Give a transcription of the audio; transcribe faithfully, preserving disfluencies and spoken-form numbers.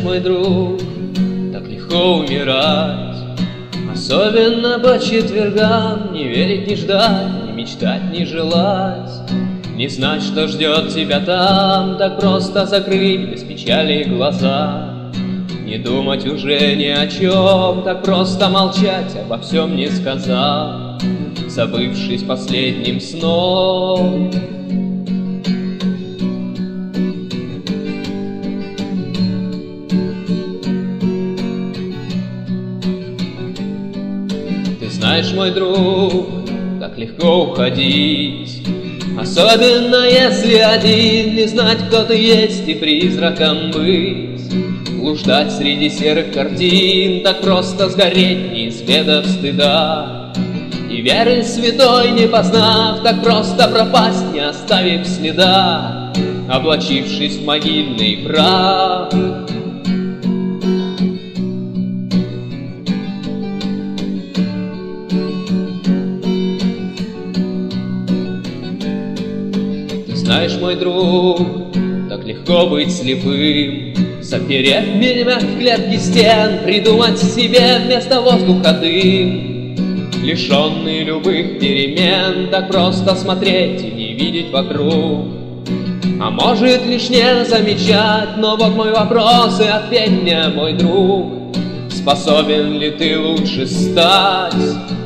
мой друг, так легко умирать, особенно по четвергам. Не верить, не ждать, не мечтать, не желать, не знать, что ждет тебя там. Так просто закрыть без печали глаза, не думать уже ни о чем, так просто молчать, обо всем не сказав, забывшись последним сном. Ты знаешь, мой друг, так легко уходить, особенно если один, не знать, кто ты есть, и призраком быть, блуждать среди серых картин, так просто сгореть, не изведав стыда, и веры святой не познав, так просто пропасть, не оставив следа, облачившись в могильный прах. Знаешь, мой друг, так легко быть слепым, заперев меня в клетке стен, придумать себе вместо воздуха дым, лишенный любых перемен, так просто смотреть и не видеть вокруг. А может лишь не замечать, но вот мой вопрос, и ответь мне, мой друг, способен ли ты лучше стать?